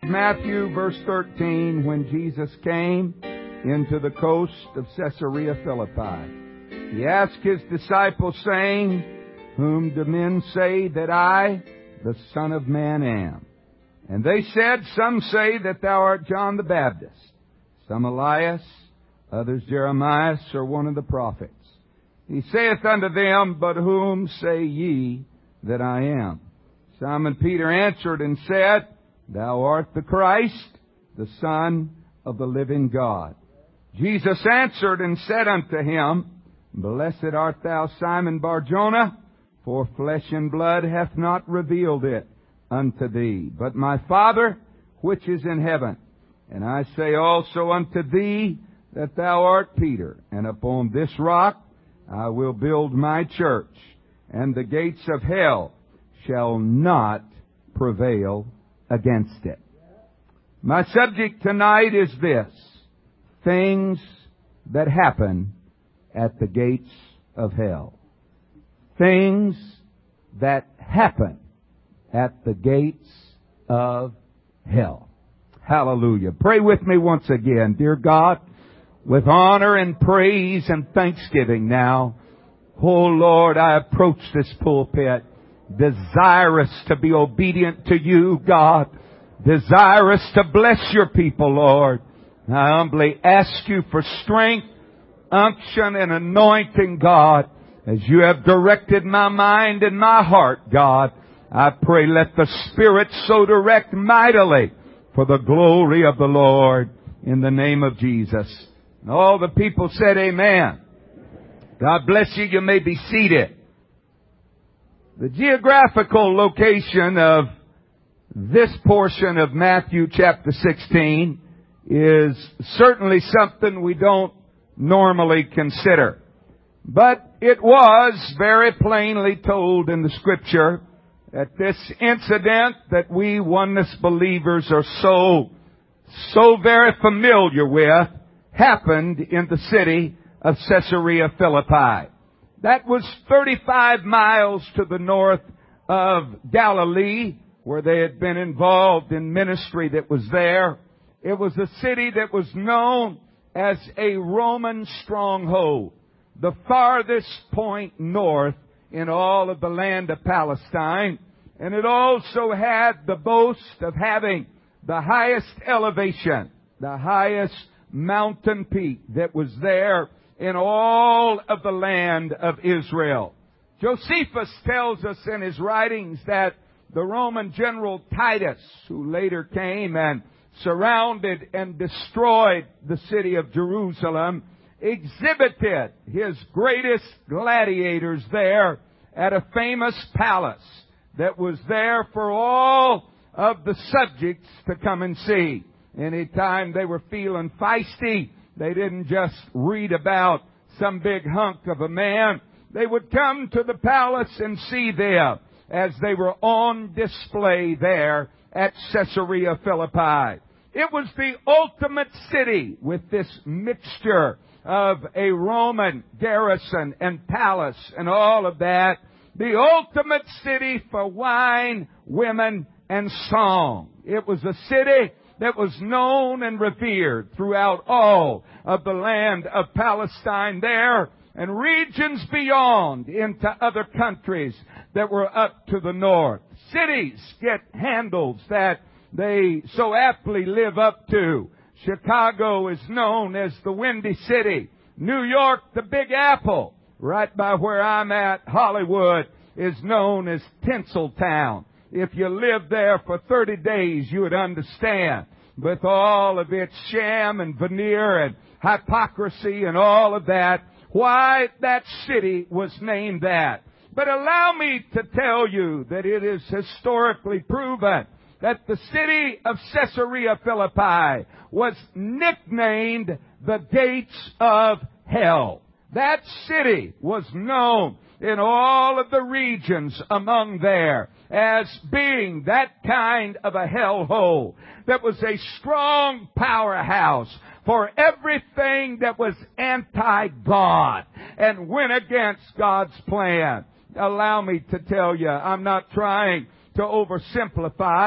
Matthew, verse 13, when Jesus came into the coast of Caesarea Philippi, He asked His disciples, saying, Whom do men say that I, the Son of Man, am? And they said, Some say that thou art John the Baptist, some Elias, others Jeremiah, or one of the prophets. He saith unto them, But whom say ye that I am? Simon Peter answered and said, Thou art the Christ, the Son of the living God. Jesus answered and said unto him, Blessed art thou, Simon Bar-Jonah, for flesh and blood hath not revealed it unto thee, but my Father which is in heaven. And I say also unto thee that thou art Peter, and upon this rock I will build my church, and the gates of hell shall not prevail against it. My subject tonight is this: things that happen at the gates of hell. Things that happen at the gates of hell. Hallelujah. Pray with me once again. Dear God, with honor and praise and thanksgiving now, oh Lord, I approach this pulpit desirous to be obedient to you, God. Desirous to bless your people, Lord. I humbly ask you for strength, unction, and anointing, God, as you have directed my mind and my heart, God. I pray let the Spirit so direct mightily for the glory of the Lord in the name of Jesus. And all the people said amen. God bless you. You may be seated. The geographical location of this portion of Matthew chapter 16 is certainly something we don't normally consider. But it was very plainly told in the Scripture that this incident that we oneness believers are so very familiar with happened in the city of Caesarea Philippi. That was 35 miles to the north of Galilee, where they had been involved in ministry that was there. It was a city that was known as a Roman stronghold, the farthest point north in all of the land of Palestine. And it also had the boast of having the highest elevation, the highest mountain peak that was there in all of the land of Israel. Josephus tells us in his writings that the Roman general Titus, who later came and surrounded and destroyed the city of Jerusalem, exhibited his greatest gladiators there at a famous palace that was there for all of the subjects to come and see. Anytime they were feeling feisty, they didn't just read about some big hunk of a man. They would come to the palace and see them as they were on display there at Caesarea Philippi. It was the ultimate city with this mixture of a Roman garrison and palace and all of that. The ultimate city for wine, women, and song. It was a city that was known and revered throughout all of the land of Palestine there and regions beyond into other countries that were up to the north. Cities get handles that they so aptly live up to. Chicago is known as the Windy City. New York, the Big Apple. Right by where I'm at, Hollywood is known as Tinseltown. If you lived there for 30 days, you would understand. With all of its sham and veneer and hypocrisy and all of that, why that city was named that. But allow me to tell you that it is historically proven that the city of Caesarea Philippi was nicknamed the gates of hell. That city was known in all of the regions among there as being that kind of a hellhole that was a strong powerhouse for everything that was anti-God and went against God's plan. Allow me to tell you, I'm not trying to oversimplify.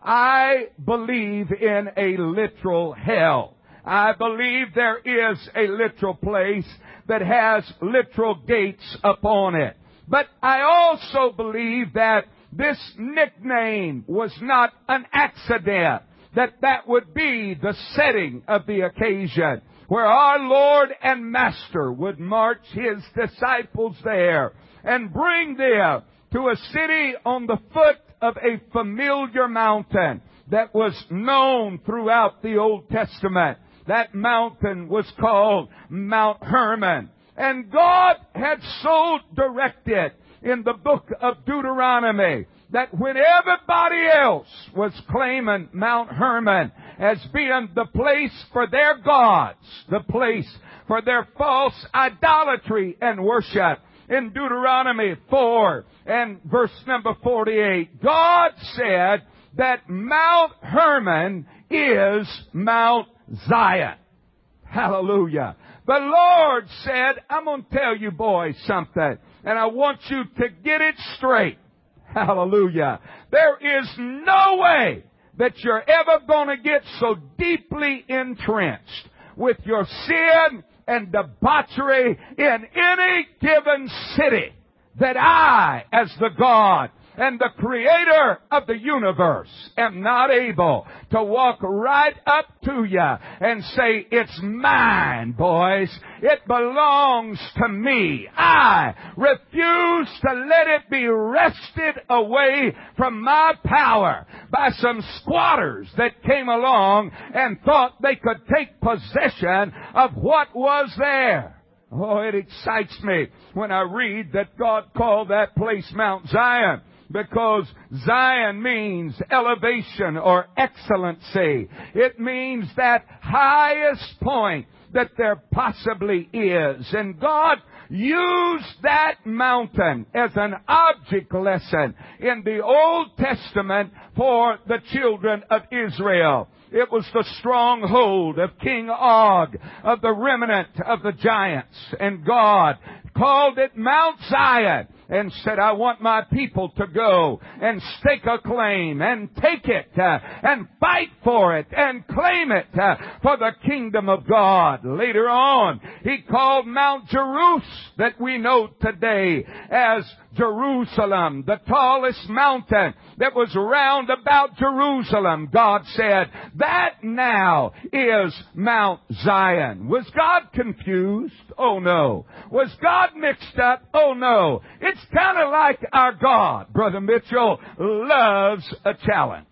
I believe in a literal hell. I believe there is a literal place that has literal gates upon it. But I also believe that this nickname was not an accident, that would be the setting of the occasion, where our Lord and Master would march His disciples there and bring them to a city on the foot of a familiar mountain that was known throughout the Old Testament. That mountain was called Mount Hermon. And God had so directed in the book of Deuteronomy that when everybody else was claiming Mount Hermon as being the place for their gods, the place for their false idolatry and worship, in Deuteronomy 4 and verse number 48, God said that Mount Hermon is Mount Zion. Hallelujah. The Lord said, I'm going to tell you boys something, and I want you to get it straight. Hallelujah. There is no way that you're ever going to get so deeply entrenched with your sin and debauchery in any given city that I, as the God and the Creator of the universe, am not able to walk right up to you and say, it's mine, boys. It belongs to me. I refuse to let it be wrested away from my power by some squatters that came along and thought they could take possession of what was there. Oh, it excites me when I read that God called that place Mount Zion, because Zion means elevation or excellency. It means that highest point that there possibly is. And God used that mountain as an object lesson in the Old Testament for the children of Israel. It was the stronghold of King Og, of the remnant of the giants. And God called it Mount Zion and said, I want my people to go and stake a claim and take it and fight for it and claim it for the kingdom of God. Later on, He called Mount Jerus, that we know today as Jerusalem, the tallest mountain that was round about Jerusalem. God said, that now is Mount Zion. Was God confused? Oh no. Was God mixed up? Oh no. It's kind of like our God, Brother Mitchell, loves a challenge.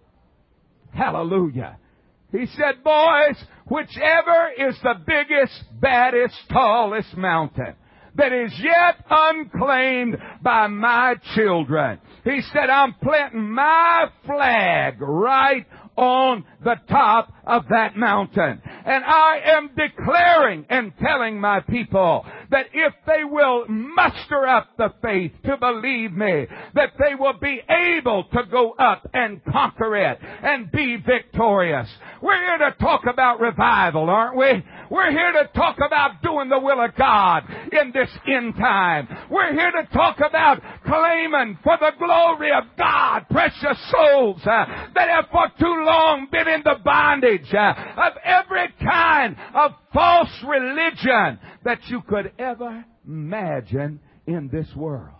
Hallelujah. He said, boys, whichever is the biggest, baddest, tallest mountain that is yet unclaimed by my children, He said, I'm planting my flag right on the top of that mountain. And I am declaring and telling my people that if they will muster up the faith to believe me, that they will be able to go up and conquer it and be victorious. We're here to talk about revival, aren't we? We're here to talk about doing the will of God in this end time. We're here to talk about claiming for the glory of God precious souls that have for too long been in the bondage of every kind of false religion that you could ever imagine in this world.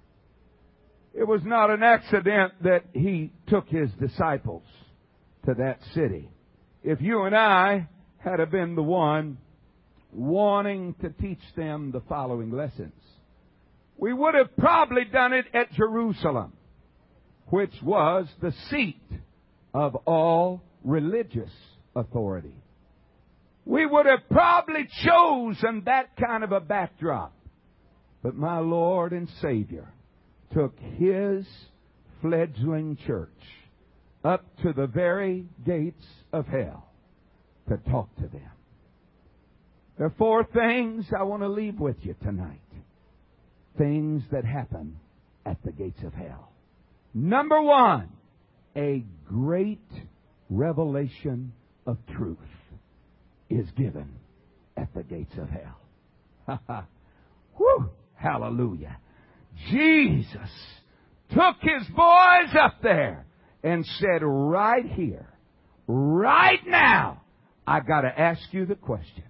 It was not an accident that He took His disciples to that city. If you and I had been the one wanting to teach them the following lessons, we would have probably done it at Jerusalem, which was the seat of all religious authority. We would have probably chosen that kind of a backdrop. But my Lord and Savior took His fledgling church up to the very gates of hell to talk to them. There are 4 things I want to leave with you tonight. Things that happen at the gates of hell. Number 1, a great revelation of truth is given at the gates of hell. Whew! Hallelujah. Jesus took His boys up there and said, right here, right now, I got to ask you the question.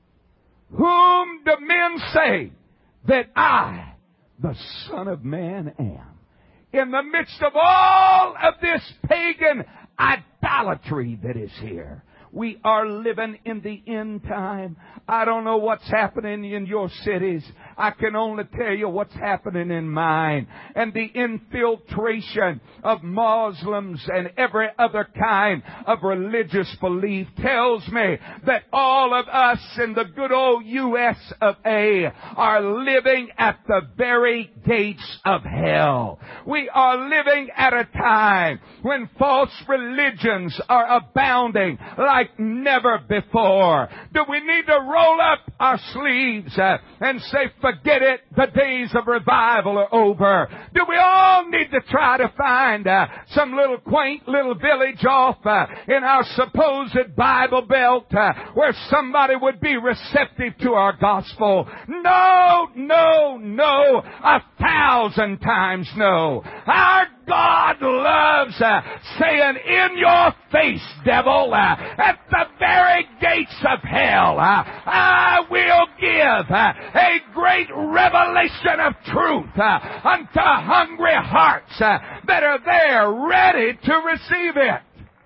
Whom do men say that I, the Son of Man, am? In the midst of all of this pagan idolatry that is here, we are living in the end time. I don't know what's happening in your cities. I can only tell you what's happening in mine. And the infiltration of Muslims and every other kind of religious belief tells me that all of us in the good old U.S. of A. are living at the very gates of hell. We are living at a time when false religions are abounding like never before. Do we need to roll up our sleeves and say, forget it, the days of revival are over? Do we all need to try to find some little quaint little village off in our supposed Bible Belt where somebody would be receptive to our gospel? No, no, no. 1,000 times no. Our God loves saying, in your face, devil, at the very gates of hell, I will give a great revelation of truth unto hungry hearts that are there ready to receive it.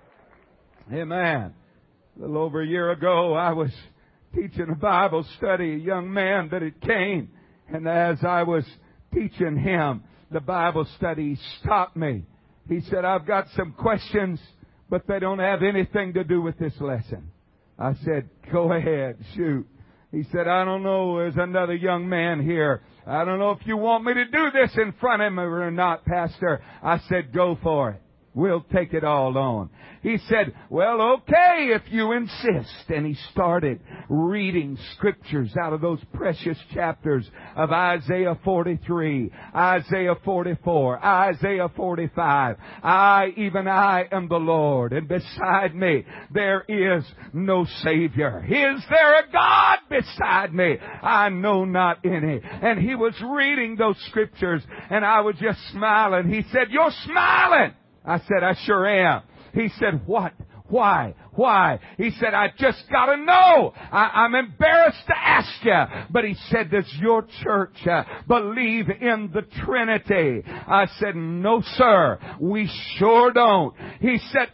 Amen. A little over a year ago, I was teaching a Bible study, a young man that had came, and as I was teaching him the Bible study, he stopped me. He said, I've got some questions, but they don't have anything to do with this lesson. I said, go ahead, shoot. He said, I don't know, there's another young man here. I don't know if you want me to do this in front of him or not, Pastor. I said, go for it. We'll take it all on. He said, well, okay, if you insist. And he started reading scriptures out of those precious chapters of Isaiah 43, Isaiah 44, Isaiah 45. Even I am the Lord, and beside me there is no Savior. Is there a God beside me? I know not any. And he was reading those scriptures, and I was just smiling. He said, you're smiling. I said, I sure am. He said, what? Why? Why? He said, I just gotta know. I'm embarrassed to ask you. But he said, does your church believe in the Trinity? I said, no, sir. We sure don't. He said,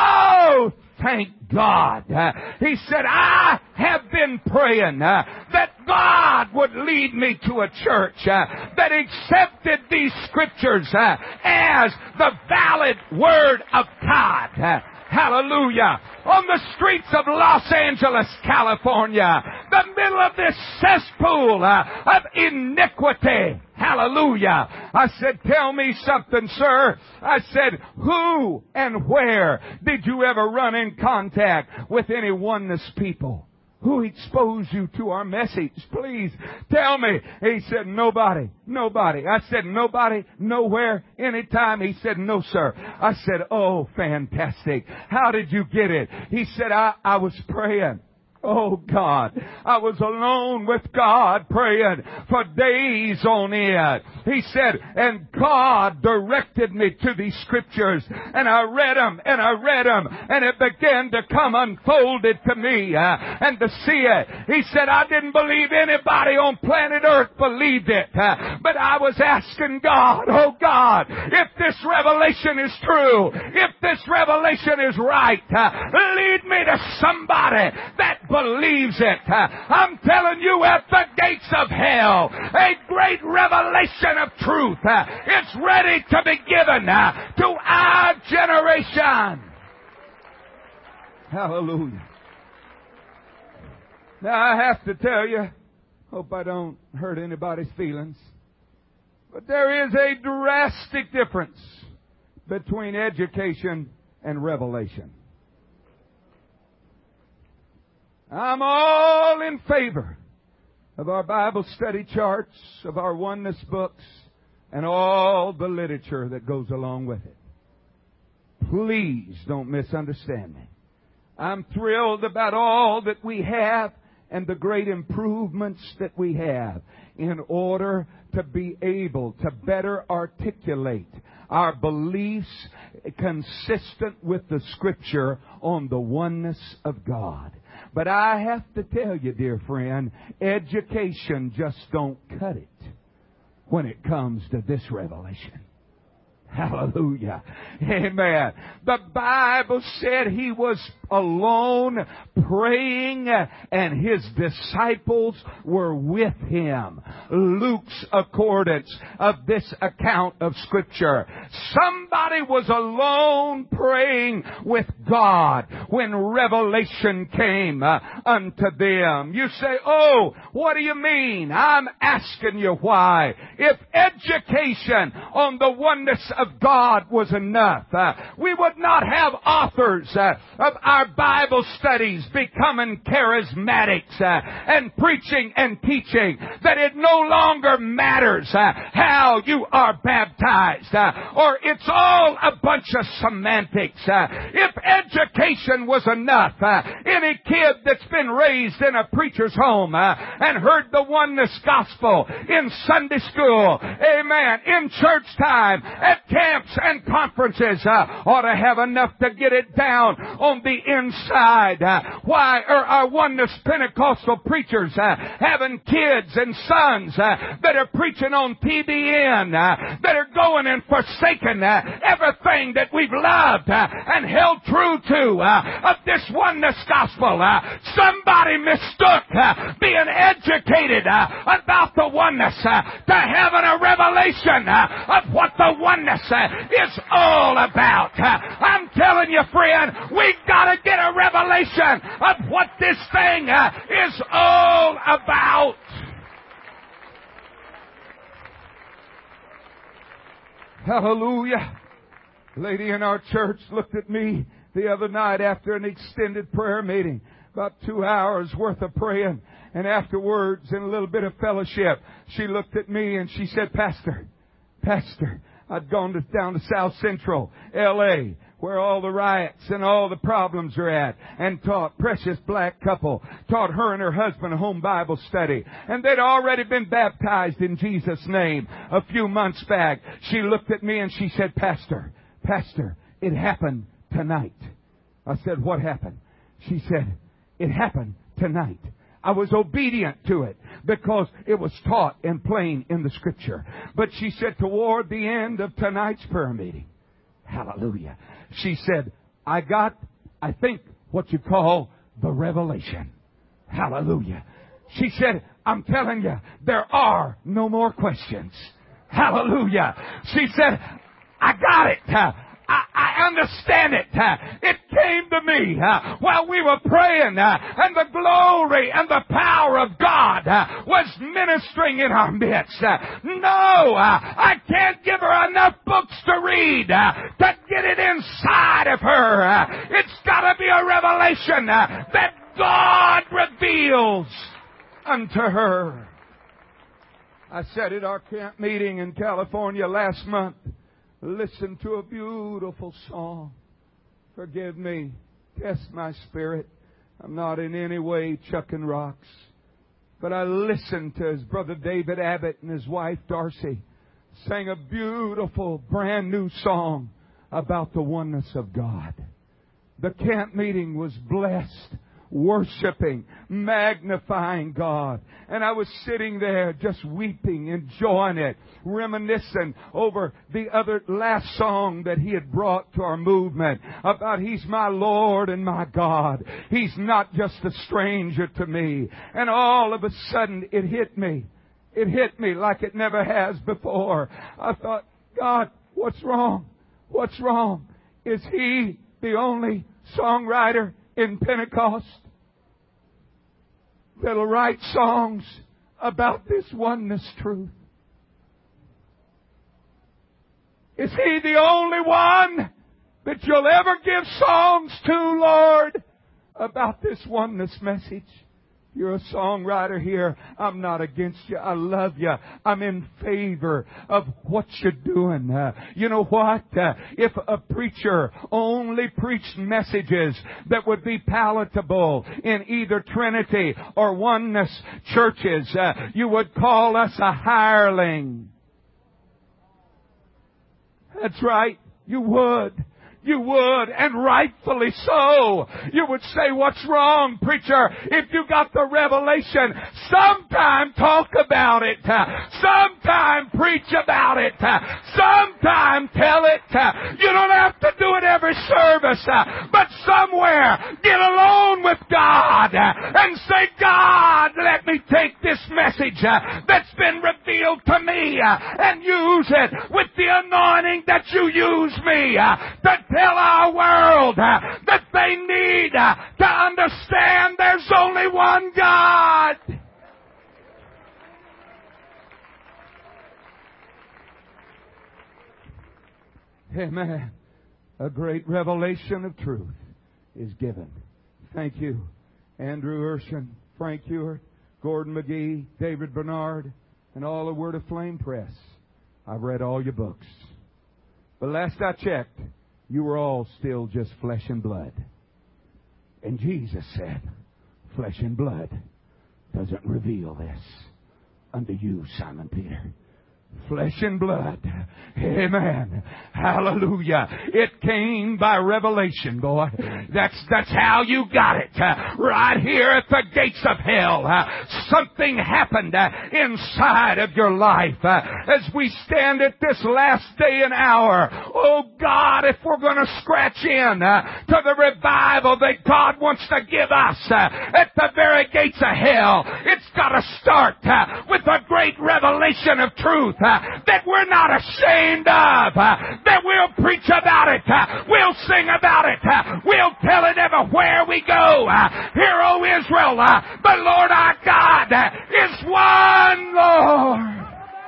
oh, thank God. He said, I have been praying that God would lead me to a church that accepted these scriptures as the valid Word of God. Hallelujah. On the streets of Los Angeles, California, the middle of this cesspool of iniquity. Hallelujah. I said, tell me something, sir. I said, who and where did you ever run in contact with any oneness people? Who exposed you to our message? Please tell me. He said, nobody. Nobody. I said, nobody, nowhere, anytime. He said, no, sir. I said, oh, fantastic. How did you get it? He said, I was praying. Oh God, I was alone with God praying for days on end. He said, and God directed me to these scriptures, and I read them, and it began to come unfolded to me, and to see it. He said, I didn't believe anybody on planet Earth believed it, but I was asking God, oh God, if this revelation is true, if this revelation is right, lead me to somebody that believes it. I'm telling you, at the gates of hell, a great revelation of truth is ready to be given to our generation. Hallelujah. Now I have to tell you, hope I don't hurt anybody's feelings, but there is a drastic difference between education and revelation. I'm all in favor of our Bible study charts, of our oneness books, and all the literature that goes along with it. Please don't misunderstand me. I'm thrilled about all that we have and the great improvements that we have in order to be able to better articulate our beliefs consistent with the Scripture on the oneness of God. But I have to tell you, dear friend, education just don't cut it when it comes to this revelation. Hallelujah. Amen. The Bible said He was alone praying and His disciples were with Him. Luke's accordance of this account of Scripture. Somebody was alone praying with God when revelation came unto them. You say, oh, what do you mean? I'm asking you why. If education on the oneness of God was enough, we would not have authors of our Bible studies becoming charismatics and preaching and teaching that it no longer matters how you are baptized or it's all a bunch of semantics. If education was enough, any kid that's been raised in a preacher's home and heard the oneness gospel in Sunday school, amen, in church time, at camps and conferences, ought to have enough to get it down on the inside. Why are our oneness Pentecostal preachers having kids and sons that are preaching on TBN, that are going and forsaking everything that we've loved and held true to of this oneness gospel? Somebody mistook being educated about the oneness to having a revelation of what the oneness is all about. I'm telling you, friend, we've got to get a revelation of what this thing is all about. Hallelujah. A lady in our church looked at me the other night after an extended prayer meeting, about 2 hours worth of praying, and afterwards in a little bit of fellowship, she looked at me and she said, Pastor, I'd gone down to South Central L.A., where all the riots and all the problems are at, and taught precious black couple, taught her and her husband a home Bible study. And they'd already been baptized in Jesus' name a few months back. She looked at me and she said, Pastor, it happened tonight. I said, what happened? She said, it happened tonight. I was obedient to it because it was taught and plain in the Scripture. But she said, toward the end of tonight's prayer meeting, hallelujah, she said, I think, what you call the revelation. Hallelujah. She said, I'm telling you, there are no more questions. Hallelujah. She said, I got it. I understand it. It came to me while we were praying, and the glory and the power of God was ministering in our midst. No, I can't give her enough books to read to get it inside of her. It's got to be a revelation that God reveals unto her. I said at our camp meeting in California last month, listen to a beautiful song. Forgive me. Test my spirit. I'm not in any way chucking rocks. But I listened to his brother David Abbott and his wife Darcy sang a beautiful brand new song about the oneness of God. The camp meeting was blessed, worshiping, magnifying God. And I was sitting there just weeping, enjoying it, reminiscing over the other last song that he had brought to our movement about He's my Lord and my God. He's not just a stranger to me. And all of a sudden it hit me. It hit me like it never has before. I thought, God, what's wrong? What's wrong? Is He the only songwriter in Pentecost that'll write songs about this oneness truth? Is He the only one that you'll ever give songs to, Lord, about this oneness message? You're a songwriter here. I'm not against you. I love you. I'm in favor of what you're doing. You know what? If a preacher only preached messages that would be palatable in either Trinity or oneness churches, you would call us a hireling. That's right. You would. You would, and rightfully so. You would say, what's wrong, preacher? If you got the revelation, sometime talk about it. Sometime preach about it. Sometime tell it. You don't have to do it every service, but somewhere get alone with God and say, God, let me take this message that's been revealed to me and use it with the anointing that you use me to tell our world that they need to understand there's only one God. Amen. A great revelation of truth is given. Thank you, Andrew Urshan, Frank Hewitt, Gordon McGee, David Bernard, and all the Word of Flame Press. I've read all your books. But last I checked, you were all still just flesh and blood. And Jesus said, flesh and blood doesn't reveal this unto you, Simon Peter. Flesh and blood. Amen. Hallelujah. It came by revelation, boy. That's how you got it. Right here at the gates of hell. Something happened inside of your life. As we stand at this last day and hour. Oh God, if we're going to scratch in to the revival that God wants to give us at the very gates of hell, it's got to start with a great revelation of truth. That we're not ashamed of, that we'll preach about it, we'll sing about it, we'll tell it everywhere we go. Hear, O Israel, the Lord our God is one Lord.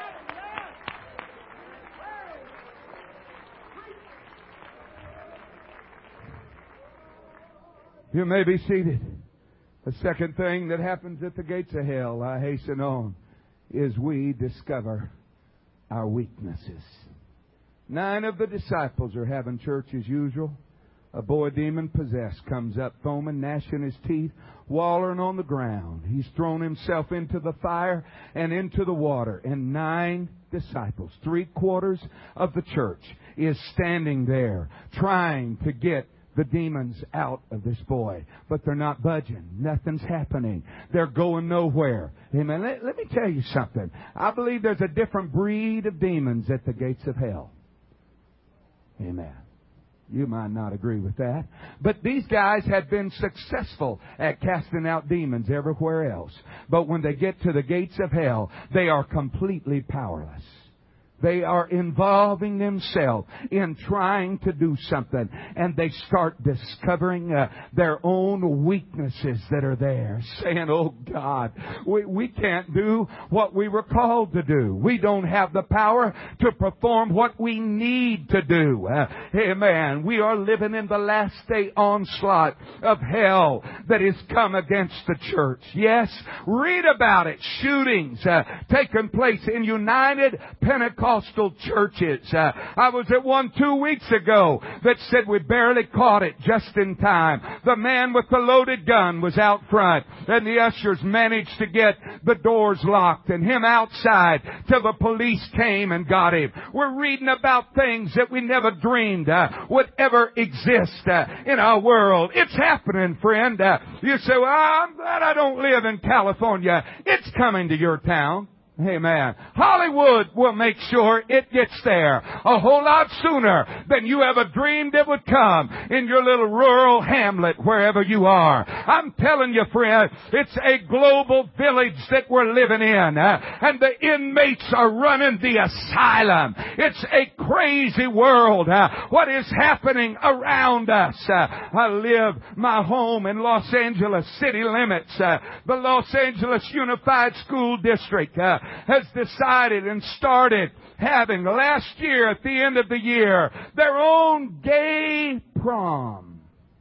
You may be seated. The second thing that happens at the gates of hell, I hasten on, is we discover our weaknesses. 9 of the disciples are having church as usual. A boy demon-possessed comes up, foaming, gnashing his teeth, wallowing on the ground. He's thrown himself into the fire and into the water. And 9 disciples, 3/4 of the church, is standing there trying to get the demons out of this boy. But they're not budging. Nothing's happening. They're going nowhere. Amen. Let me tell you something. I believe there's a different breed of demons at the gates of hell. Amen. You might not agree with that. But these guys had been successful at casting out demons everywhere else. But when they get to the gates of hell, they are completely powerless. They are involving themselves in trying to do something. And they start discovering their own weaknesses that are there. Saying, oh God, we can't do what we were called to do. We don't have the power to perform what we need to do. Amen. We are living in the last day onslaught of hell that has come against the church. Yes, read about it. Shootings taking place in United Pentecostal churches. I was at one 2 weeks ago that said we barely caught it just in time. The man with the loaded gun was out front, and the ushers managed to get the doors locked and him outside till the police came and got him. We're reading about things that we never dreamed would ever exist in our world. It's happening, friend. You say, well, I'm glad I don't live in California. It's coming to your town. Amen. Hollywood will make sure it gets there a whole lot sooner than you ever dreamed it would come in your little rural hamlet wherever you are. I'm telling you, friend, it's a global village that we're living in, and the inmates are running the asylum. It's a crazy world. What is happening around us? I live my home in Los Angeles city limits. The Los Angeles Unified School District has decided and started having last year at the end of the year their own gay prom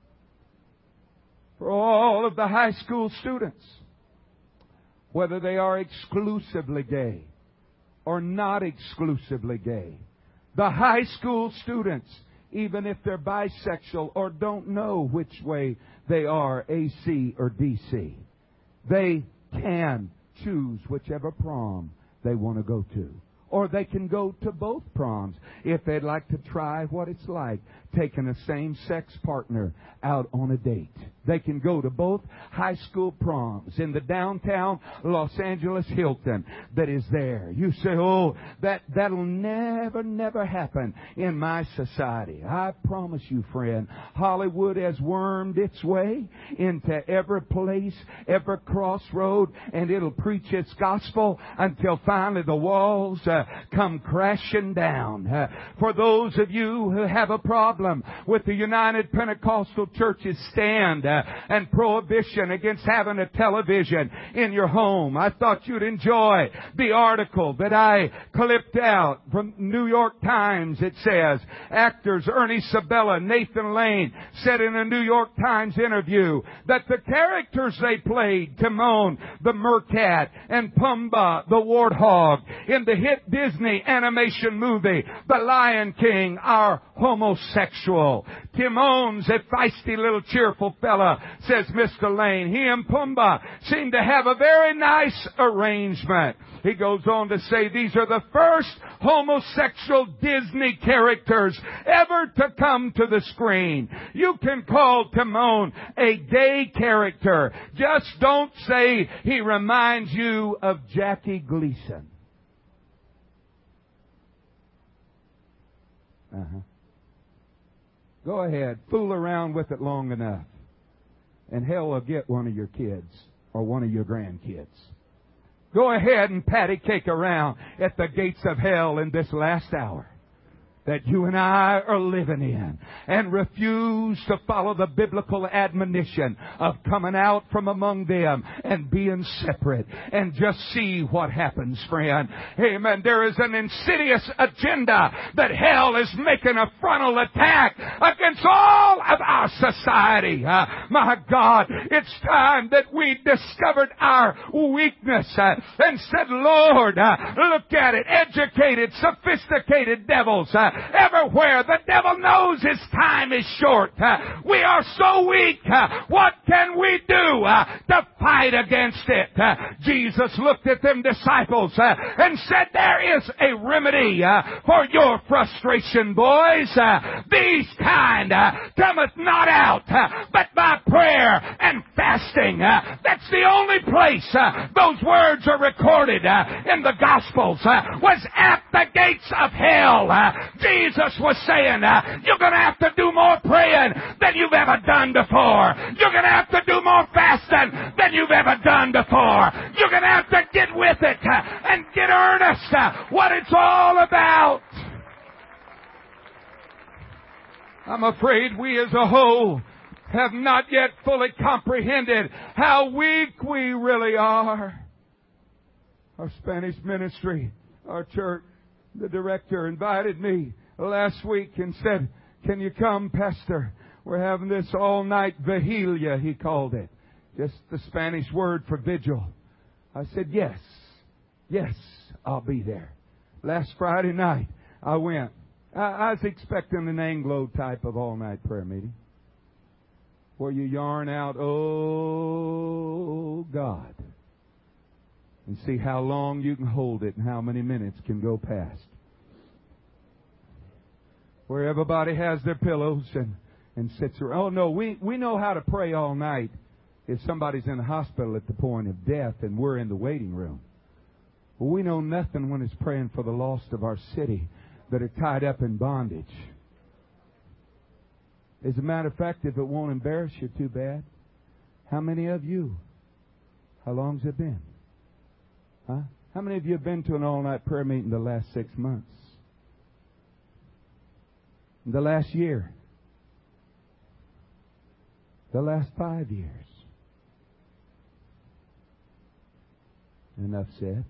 for all of the high school students, whether they are exclusively gay or not exclusively gay. The high school students, even if they're bisexual or don't know which way they are, AC or DC, they can choose whichever prom they want to go to. Or they can go to both proms if they'd like to try what it's like taking a same-sex partner out on a date. They can go to both high school proms in the downtown Los Angeles Hilton that is there. You say, oh, that'll never happen in my society. I promise you, friend, Hollywood has wormed its way into every place, every crossroad, and it'll preach its gospel until finally the walls come crashing down. For those of you who have a problem with the United Pentecostal Church's stand and prohibition against having a television in your home, I thought you'd enjoy the article that I clipped out from New York Times. It says, actors Ernie Sabella, Nathan Lane said in a New York Times interview that the characters they played, Timon the Mercat and Pumbaa the Warthog, in the hit Disney animation movie The Lion King, are homosexual. Timon's a feisty little cheerful fella, says Mr. Lane. He and Pumbaa seem to have a very nice arrangement. He goes on to say these are the first homosexual Disney characters ever to come to the screen. You can call Timon a gay character. Just don't say he reminds you of Jackie Gleason. Go ahead, fool around with it long enough, and hell will get one of your kids or one of your grandkids. Go ahead and patty cake around at the gates of hell in this last hour that you and I are living in, and refuse to follow the biblical admonition of coming out from among them and being separate, and just see what happens, friend. Amen. There is an insidious agenda that hell is making a frontal attack against all of our society. My God, it's time that we discovered our weakness and said, Lord, look at it. Educated, sophisticated devils everywhere. The devil knows his time is short. We are so weak. What can we do to fight against it? Jesus looked at them disciples and said, there is a remedy for your frustration, boys. These kind cometh not out but by prayer and fasting. That's the only place those words are recorded in the Gospels, was at the gates of hell. Jesus was saying, you're going to have to do more praying than you've ever done before. You're going to have to do more fasting than you've ever done before. You're going to have to get with it and get earnest what it's all about. I'm afraid we as a whole have not yet fully comprehended how weak we really are. Our Spanish ministry, our church, the director invited me last week and said, can you come, Pastor? We're having this all-night vigilia, he called it. Just the Spanish word for vigil. I said, yes, I'll be there. Last Friday night, I went. I was expecting an Anglo type of all-night prayer meeting, where you yarn out, oh, God, and see how long you can hold it and how many minutes can go past. Where everybody has their pillows and sits around. Oh, no, we know how to pray all night if somebody's in the hospital at the point of death and we're in the waiting room. Well, we know nothing when it's praying for the lost of our city that are tied up in bondage. As a matter of fact, if it won't embarrass you too bad, how many of you, how long's it been? Huh? How many of you have been to an all-night prayer meeting the last 6 months? The last year? The last 5 years? Enough said.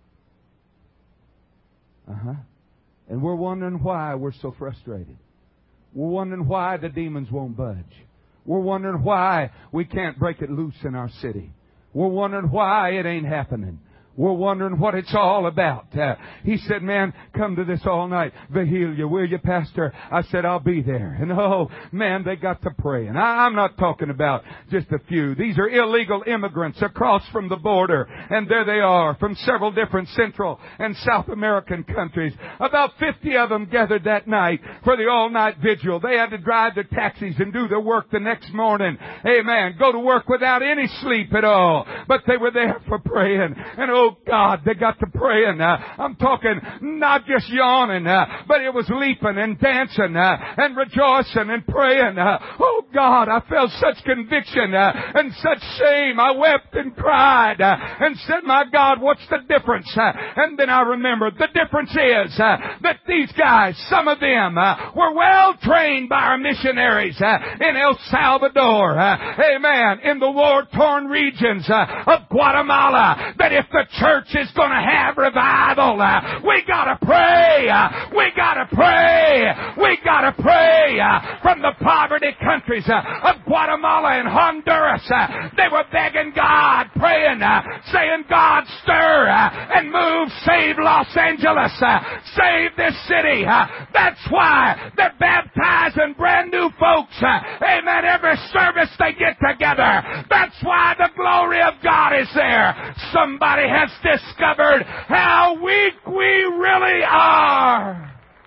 And we're wondering why we're so frustrated. We're wondering why the demons won't budge. We're wondering why we can't break it loose in our city. We're wondering why it ain't happening. We're wondering what it's all about. He said, man, come to this all night. Vigilia, will you, Pastor? I said, I'll be there. And oh, man, they got to pray. And I'm not talking about just a few. These are illegal immigrants across from the border. And there they are from several different Central and South American countries. About 50 of them gathered that night for the all-night vigil. They had to drive their taxis and do their work the next morning. Amen. Go to work without any sleep at all. But they were there for praying. And oh God, they got to praying. I'm talking not just yawning, but it was leaping and dancing and rejoicing and praying. Oh God, I felt such conviction and such shame. I wept and cried and said, my God, what's the difference? And then I remembered the difference is that these guys, some of them were well trained by our missionaries in El Salvador. Amen. In the war-torn regions of Guatemala. That if the church is going to have revival, we gotta pray. We gotta pray. We gotta pray. From the poverty countries of Guatemala and Honduras, they were begging God, praying, saying, God, stir and move, save Los Angeles, save this city. That's why they're baptizing brand new folks. Amen. Every service they get together. That's why the glory of God is there. Somebody has discovered how weak we really are.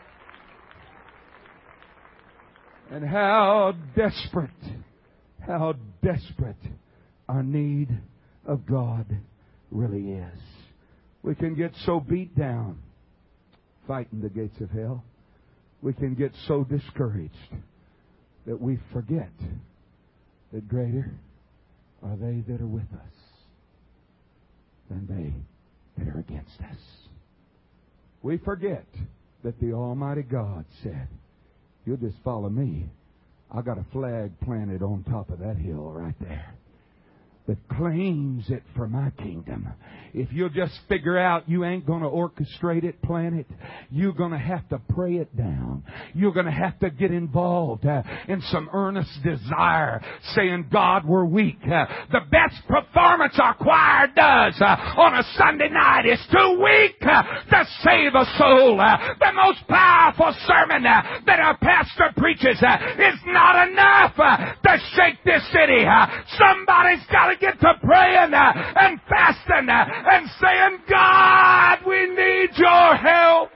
And how desperate our need of God really is. We can get so beat down fighting the gates of hell. We can get so discouraged that we forget that greater are they that are with us than they that are against us. We forget that the Almighty God said, you'll just follow me. I got a flag planted on top of that hill right there that claims it for my kingdom. If you'll just figure out you ain't going to orchestrate it, plan it, you're going to have to pray it down. You're going to have to get involved in some earnest desire, saying, God, we're weak. The best performance our choir does on a Sunday night is too weak to save a soul. The most powerful sermon that our pastor preaches is not enough to shake this city. Somebody's got to get to praying and fasting and saying, God, we need your help.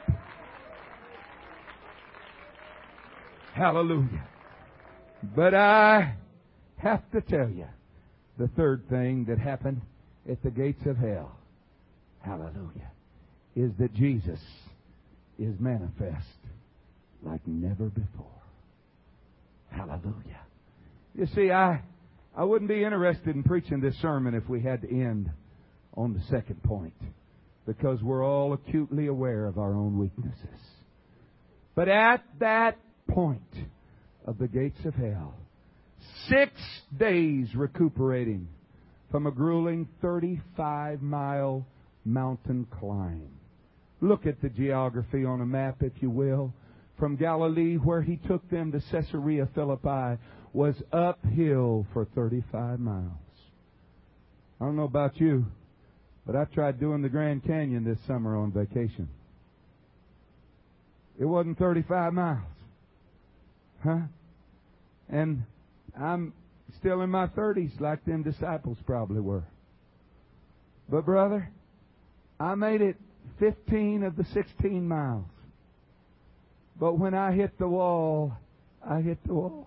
Hallelujah. But I have to tell you the third thing that happened at the gates of hell, hallelujah, is that Jesus is manifest like never before. Hallelujah. You see, I wouldn't be interested in preaching this sermon if we had to end on the second point, because we're all acutely aware of our own weaknesses. But at that point of the gates of hell, 6 days recuperating from a grueling 35-mile mountain climb. Look at the geography on a map, if you will. From Galilee, where He took them, to Caesarea Philippi, was uphill for 35 miles. I don't know about you, but I tried doing the Grand Canyon this summer on vacation. It wasn't 35 miles. Huh? And I'm still in my 30s like them disciples probably were. But brother, I made it 15 of the 16 miles. But when I hit the wall, I hit the wall.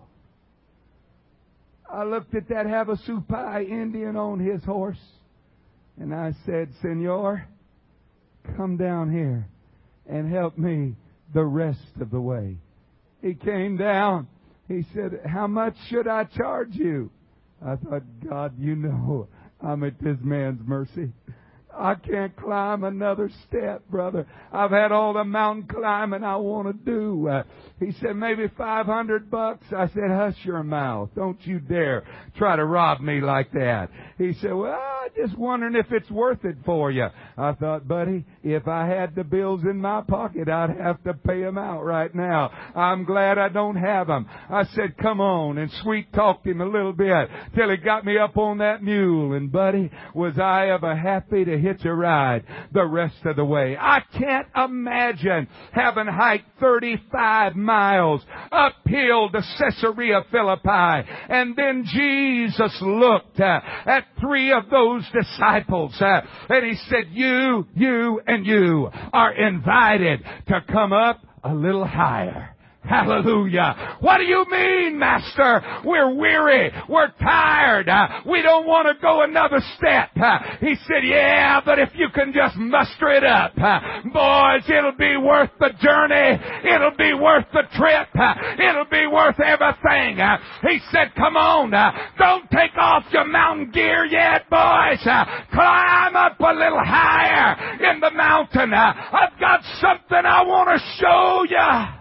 I looked at that Havasupai Indian on his horse, and I said, Senor, come down here and help me the rest of the way. He came down. He said, how much should I charge you? I thought, God, you know I'm at this man's mercy. I can't climb another step, brother. I've had all the mountain climbing I want to do. He said, maybe $500. I said, hush your mouth. Don't you dare try to rob me like that. He said, well, just wondering if it's worth it for you. I thought, buddy, if I had the bills in my pocket, I'd have to pay them out right now. I'm glad I don't have them. I said, come on, and sweet talked him a little bit till he got me up on that mule. And buddy, was I ever happy to hitch a ride the rest of the way. I can't imagine having hiked 35 miles uphill to Caesarea Philippi, and then Jesus looked at three of those disciples, and He said, you, and you are invited to come up a little higher. Hallelujah. What do you mean, Master? We're weary. We're tired. We don't want to go another step. He said, yeah, but if you can just muster it up, boys, it'll be worth the journey. It'll be worth the trip. It'll be worth everything. He said, come on. Don't take off your mountain gear yet, boys. Climb up a little higher in the mountain. I've got something I want to show you.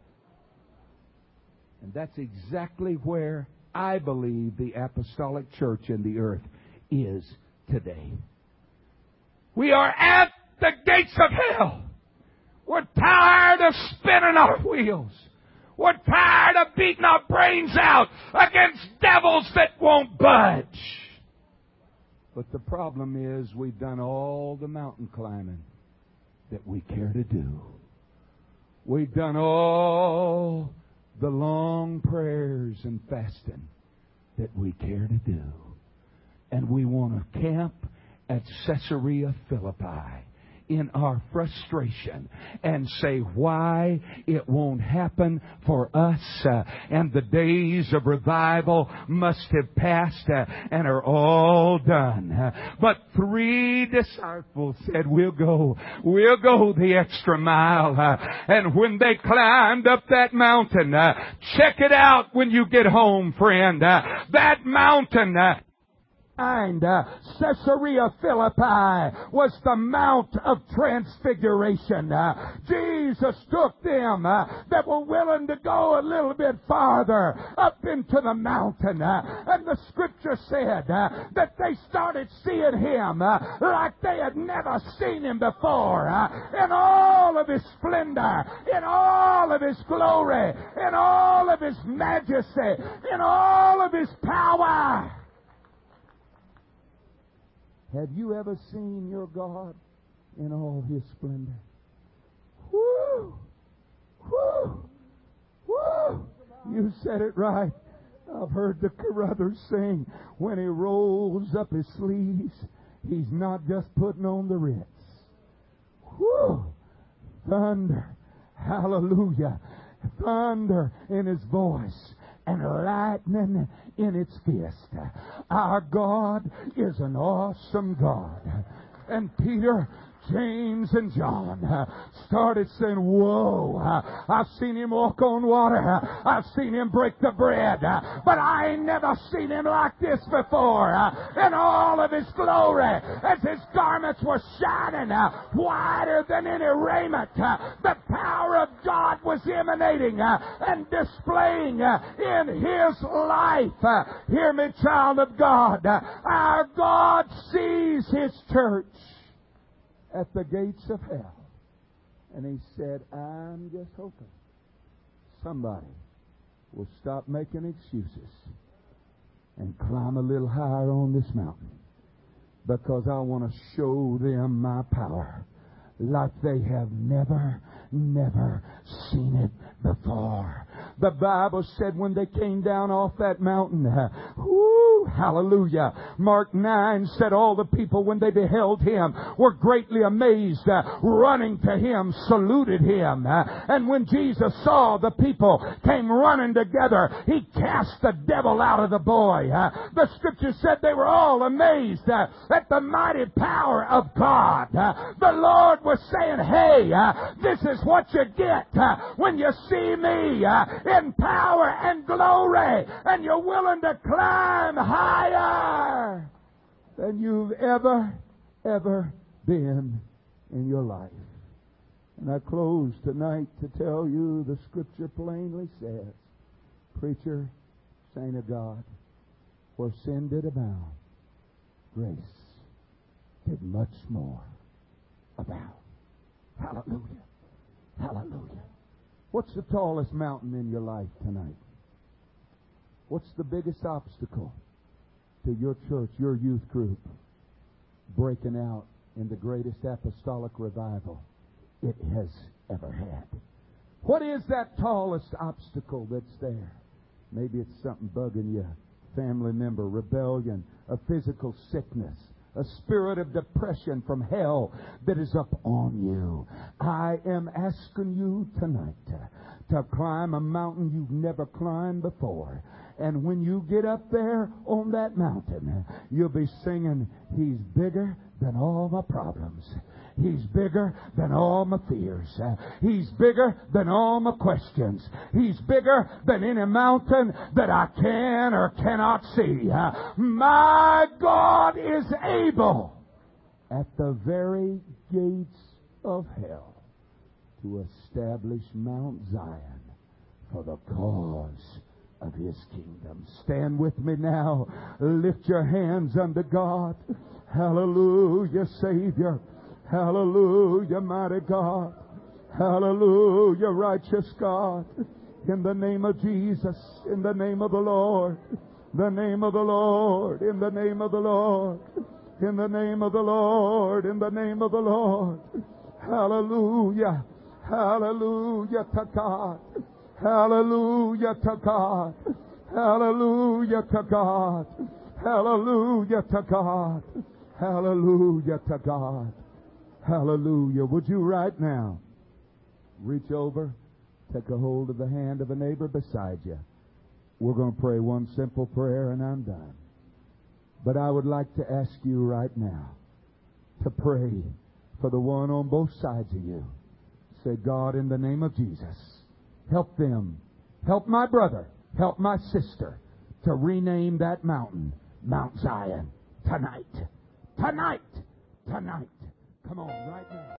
And that's exactly where I believe the apostolic church in the earth is today. We are at the gates of hell. We're tired of spinning our wheels. We're tired of beating our brains out against devils that won't budge. But the problem is we've done all the mountain climbing that we care to do. We've done all the long prayers and fasting that we care to do. And we want to camp at Caesarea Philippi in our frustration and say why it won't happen for us, and the days of revival must have passed and are all done. But three disciples said, we'll go the extra mile. And when they climbed up that mountain, check it out when you get home, friend. That mountain Caesarea Philippi was the Mount of Transfiguration. Jesus took them that were willing to go a little bit farther up into the mountain. And the Scripture said that they started seeing Him like they had never seen Him before. In all of His splendor, in all of His glory, in all of His majesty, in all of His power. Have you ever seen your God in all His splendor? Woo! Woo! Woo! You said it right. I've heard the Carruthers sing, when He rolls up His sleeves, He's not just putting on the Ritz. Woo! Thunder. Hallelujah. Thunder in His voice and lightning in its fist. Our God is an awesome God. And Peter, James, and John started saying, whoa, I've seen Him walk on water. I've seen Him break the bread. But I ain't never seen Him like this before. In all of His glory, as His garments were shining whiter than any raiment, the power of God was emanating and displaying in His life. Hear me, child of God. Our God sees His church at the gates of hell. And He said, I'm just hoping somebody will stop making excuses and climb a little higher on this mountain, because I want to show them my power like they have never seen it before. The Bible said when they came down off that mountain, hallelujah. Mark 9 said all the people, when they beheld Him, were greatly amazed, running to Him, saluted Him. And when Jesus saw the people came running together, He cast the devil out of the boy. The Scripture said they were all amazed at the mighty power of God. The Lord was saying, hey, this is what you get when you see me in power and glory, and you're willing to climb higher than you've ever been in your life. And I close tonight to tell you the Scripture plainly says, preacher, saint of God, where sin did abound, grace did much more abound. Hallelujah. Hallelujah. What's the tallest mountain in your life tonight? What's the biggest obstacle to your church, your youth group, breaking out in the greatest apostolic revival it has ever had? What is that tallest obstacle that's there? Maybe it's something bugging you, family member, rebellion, a physical sickness, a spirit of depression from hell that is up on you. I am asking you tonight to climb a mountain you've never climbed before. And when you get up there on that mountain, you'll be singing, He's bigger than all my problems. He's bigger than all my fears. He's bigger than all my questions. He's bigger than any mountain that I can or cannot see. My God is able at the very gates of hell to establish Mount Zion for the cause of His kingdom. Stand with me now. Lift your hands unto God. Hallelujah, Savior. Hallelujah, mighty God. Hallelujah, righteous God. In the name of Jesus, in the name of the Lord, the name of the Lord, in the name of the Lord, in the name of the Lord, in the name of the Lord. Hallelujah. Hallelujah to God. Hallelujah to God. Hallelujah to God. Hallelujah to God. Hallelujah to God. Hallelujah. Would you right now reach over, take a hold of the hand of a neighbor beside you? We're going to pray one simple prayer and I'm done. But I would like to ask you right now to pray for the one on both sides of you. Say, God, in the name of Jesus, help them. Help my brother. Help my sister to rename that mountain Mount Zion tonight. Tonight. Tonight. Come on, right now.